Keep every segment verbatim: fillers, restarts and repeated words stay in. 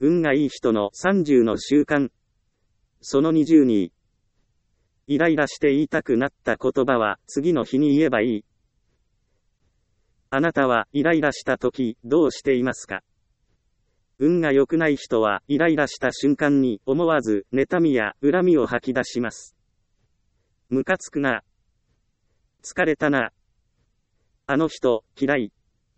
運がいい人のさんじゅうの習慣。そのにじゅうに。イライラして言いたくなった言葉は次の日に言えばいい。あなたはイライラした時どうしていますか？運が良くない人はイライラした瞬間に思わず妬みや恨みを吐き出します。ムカつくな。疲れたな。あの人、嫌い。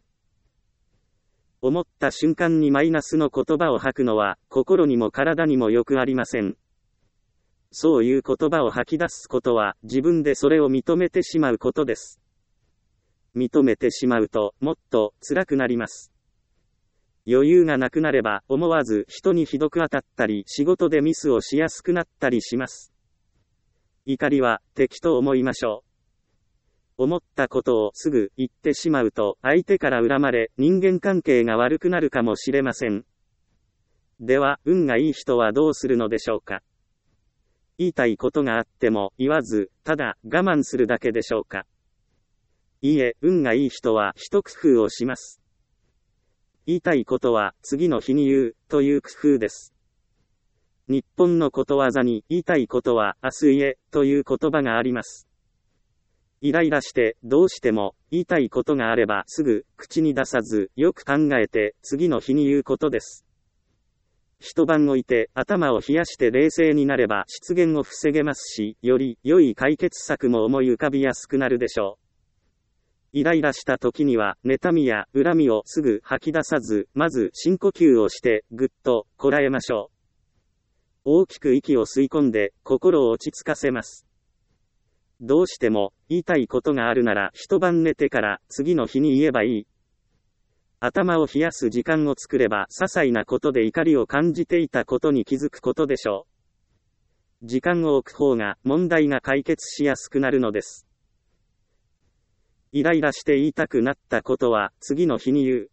思った瞬間にマイナスの言葉を吐くのは心にも体にもよくありません。そういう言葉を吐き出すことは自分でそれを認めてしまうことです。認めてしまうともっと辛くなります。余裕がなくなれば思わず人にひどく当たったり仕事でミスをしやすくなったりします。怒りは敵と思いましょう。思ったことをすぐ言ってしまうと相手から恨まれ人間関係が悪くなるかもしれません。では運がいい人はどうするのでしょうか。言いたいことがあっても言わずただ我慢するだけでしょうか。いいえ、運がいい人は一工夫をします。言いたいことは次の日に言うという工夫です。日本のことわざに言いたいことは明日言えという言葉があります。イライラしてどうしても言いたいことがあればすぐ口に出さずよく考えて次の日に言うことです。一晩置いて頭を冷やして冷静になれば失言を防げますし、より良い解決策も思い浮かびやすくなるでしょう。イライラした時には妬みや恨みをすぐ吐き出さず、まず深呼吸をしてぐっとこらえましょう。大きく息を吸い込んで心を落ち着かせます。どうしても言いたいことがあるなら一晩寝てから次の日に言えばいい。頭を冷やす時間を作れば些細なことで怒りを感じていたことに気づくことでしょう。時間を置く方が問題が解決しやすくなるのです。イライラして言いたくなったことは次の日に言う。